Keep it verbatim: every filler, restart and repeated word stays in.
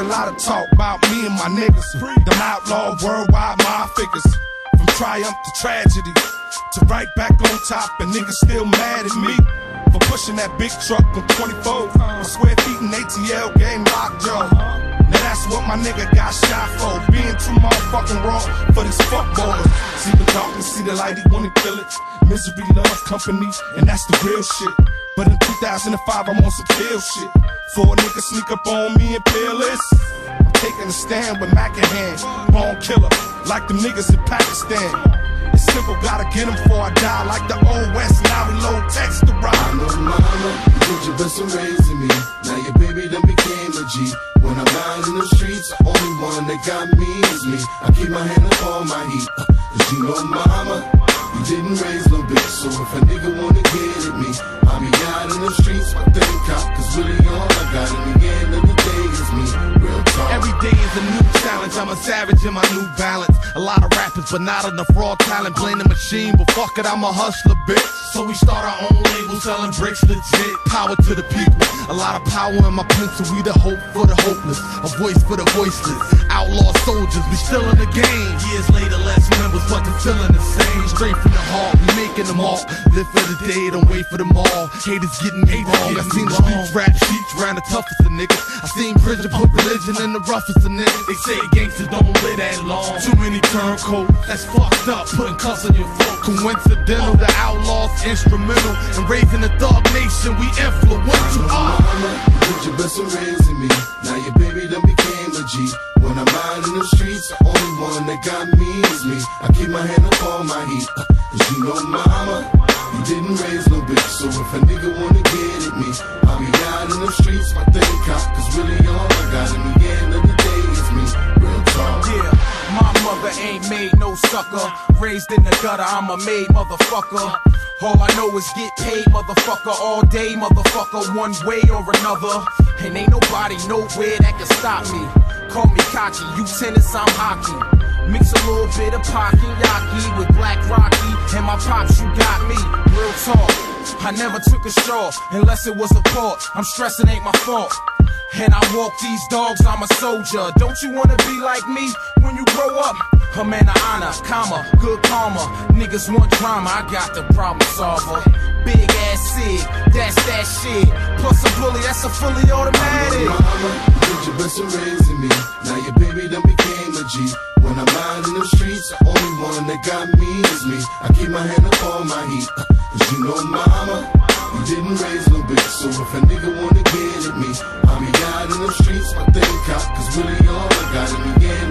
lot of talk about me and my niggas. Them outlaw worldwide my figures. From triumph to tragedy, to right back on top, and niggas still mad at me for pushing that big truck on twenty-four square feet in A T L game lockjaw. Now that's what my nigga got shot for, being too motherfucking raw for this fuckboy. See the darkness, see the light, he wanna kill it. Misery loves company, and that's the real shit. But in two thousand five, I'm on some kill shit. Four niggas sneak up on me and peerless. I'm taking a stand with Mac in hand, born killer, like them niggas in Pakistan. It's simple, gotta get them before I die. Like the old West, now we low text to ride. I know mama, you did your best in raising me. Now your baby done became a G. When I'm out in the streets, the only one that got me is me. I keep my hand up on my heat, uh, cause you know mama, you didn't raise no bitch. So if a nigga wanna get at me, I'll be out in the streets, my thing cop. Cause really all I got in the end of the day is me. Real talk. Every day is a new challenge, I'm a savage in my new balance. A lot of rappers, but not enough raw talent. Blame the machine, but fuck it, I'm a hustler, bitch. So we start our own label, selling bricks legit. Power to the people, a lot of power in my pencil. We the hope for the hopeless, a voice for the voiceless. Outlaw soldiers, we still in the game. Years later, less members, but the feeling the same. Straight from the heart, we making them all. Live for the day, don't wait for them all. Haters getting me wrong. I seen the streets rap sheets round the toughest of niggas. I seen prison put religion in the roughest of niggas. They say gangsters don't live that long. Too many turncoats, that's fucked up. Putting cuffs on your throat. Coincidental, the outlaws instrumental in raising the thug nation. We influential. Uh. Mama, you did your best in raising me. Now your baby done became a G. When I'm out in the streets, the only one that got me is me. I keep my hand up on my heat, uh, cause you know mama, you didn't raise no bitch. So if a nigga wanna get at me, I'll be out in the streets, my thing cop. Cause really all I got in the end of the day is me. Real talk. Yeah, my mother ain't made no sucker. Raised in the gutter, I'm a made motherfucker. All I know is get paid, motherfucker, all day, motherfucker, one way or another. And ain't nobody nowhere that can stop me. Call me cocky, you tennis, I'm hockey. Mix a little bit of pocky yaki with Black Rocky, and my pops, you got me. Real talk, I never took a straw unless it was a port. I'm stressing, ain't my fault. And I walk these dogs, I'm a soldier. Don't you wanna be like me when you grow up? A man of honor, comma, good karma. Niggas want drama, I got the problem solver. Big ass sig, that's that shit. Plus a bully, that's a fully automatic. Mama, you did your best in raising me. Now your baby done became a G. When I'm out in the streets, the only one that got me is me. I keep my hand up on my heat, uh, cause you know mama, you didn't raise no bitch. So if a nigga wanna get at me, I'll be out in the streets, my thing cop. Cause really all I got in the end